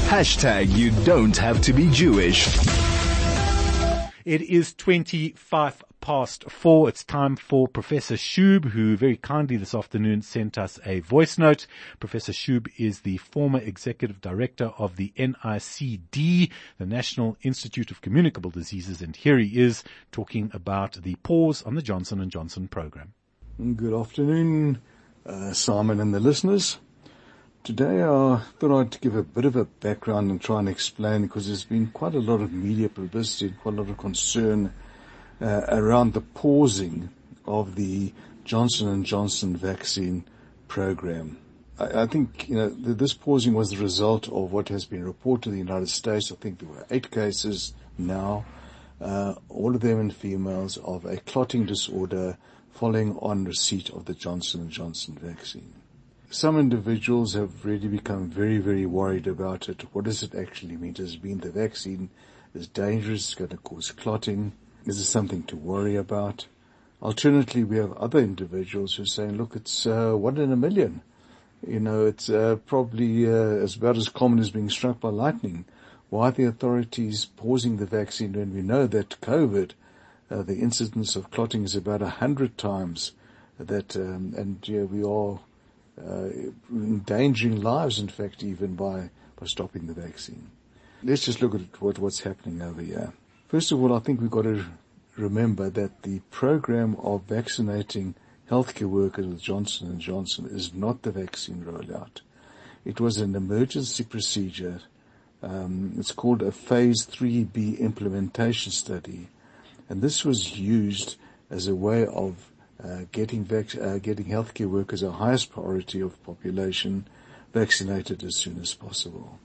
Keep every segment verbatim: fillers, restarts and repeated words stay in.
Hashtag you don't have to be Jewish. It is twenty-five past four. It's time for Professor Shub, who very kindly this afternoon sent us a voice note. Professor Shub is the former executive director of the N I C D, the National Institute of Communicable Diseases, and here he is talking about the pause on the Johnson and Johnson program. Good afternoon, uh, Simon and the listeners. Today I thought I'd give a bit of a background and try and explain, because there's been quite a lot of media publicity and quite a lot of concern uh, around the pausing of the Johnson and Johnson vaccine program. I, I think, you know, th- this pausing was the result of what has been reported in the United States. I think there were eight cases now, uh, all of them in females, of a clotting disorder following on receipt of the Johnson and Johnson vaccine. Some individuals have really become very, very worried about it. What does it actually mean? Does it mean the vaccine is dangerous? It's going to cause clotting? Is it something to worry about? Alternately, we have other individuals who are saying, look, it's uh, one in a million. You know, it's uh, probably uh, as about as common as being struck by lightning. Why are the authorities pausing the vaccine when we know that COVID, uh, the incidence of clotting is about a hundred times that, um, and yeah, we are Uh, endangering lives, in fact, even by, by stopping the vaccine. Let's just look at what, what's happening over here. First of all, I think we've got to remember that the program of vaccinating healthcare workers with Johnson and Johnson is not the vaccine rollout. It was an emergency procedure. Um, it's called a phase three B implementation study. And this was used as a way of Uh, getting vac- uh, getting healthcare workers, our highest priority of population, vaccinated as soon as possible.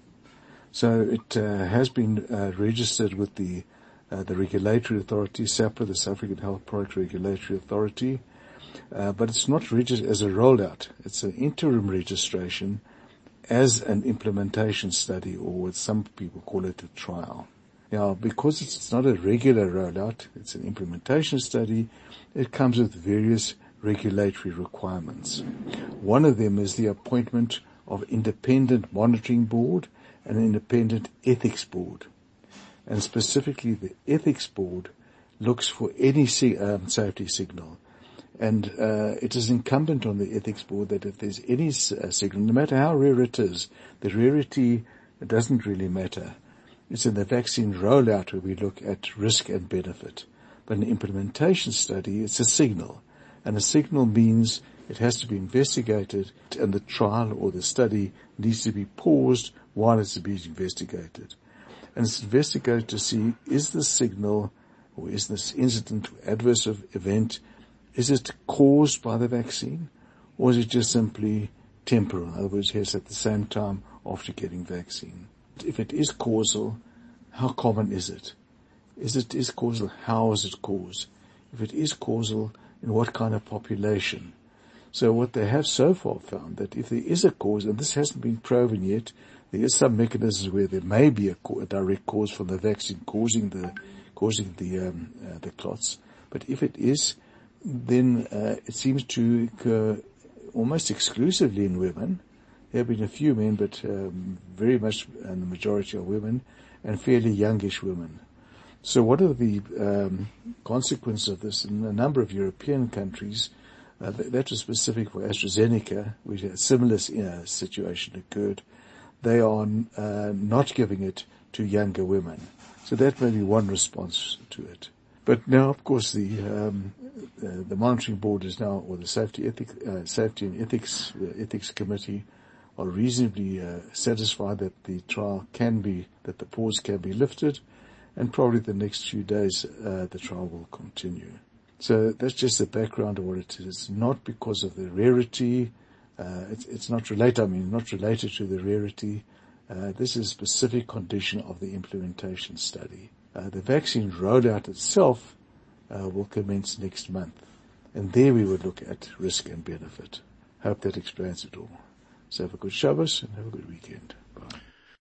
So it uh, has been uh, registered with the uh, the regulatory authority, SAHPRA, the South African Health Product Regulatory Authority, uh, but it's not registered as a rollout. It's an interim registration as an implementation study, or what some people call it, a trial. Now, because it's not a regular rollout, it's an implementation study, it comes with various regulatory requirements. One of them is the appointment of independent monitoring board and an independent ethics board. And specifically, the ethics board looks for any um, safety signal. And uh, it is incumbent on the ethics board that if there's any uh, signal, no matter how rare it is, the rarity doesn't really matter. It's in the vaccine rollout where we look at risk and benefit. But in the implementation study, it's a signal. And a signal means it has to be investigated, and the trial or the study needs to be paused while it's being investigated. And it's investigated to see, is this signal or is this incident or adverse event, is it caused by the vaccine, or is it just simply temporal? In other words, it's at the same time after getting vaccine. If it is causal, how common is it? Is it is causal, how is it caused? If it is causal, in what kind of population? So what they have so far found, that if there is a cause, and this hasn't been proven yet, there is some mechanisms where there may be a, co- a direct cause from the vaccine causing the causing the um, uh, the clots. But if it is, then uh, it seems to occur almost exclusively in women. There have been a few men, but um, very much, and the majority are women, and fairly youngish women. So what are the um, consequences of this? In a number of European countries, uh, th- that was specific for AstraZeneca, which a similar uh, situation occurred. They are uh, not giving it to younger women. So that may be one response to it. But now, of course, the um, uh, the monitoring board is now, or the safety ethic, uh, safety and ethics uh, ethics committee, are reasonably uh, satisfied that the trial can be, that the pause can be lifted, and probably the next few days uh, the trial will continue. So that's just the background of what it is. It's not because of the rarity. Uh, it's, it's not related. I mean, not related to the rarity. Uh, this is a specific condition of the implementation study. Uh, the vaccine rollout itself uh, will commence next month, and there we would look at risk and benefit. Hope that explains it all. So have a good Shabbos and have a good weekend. Bye.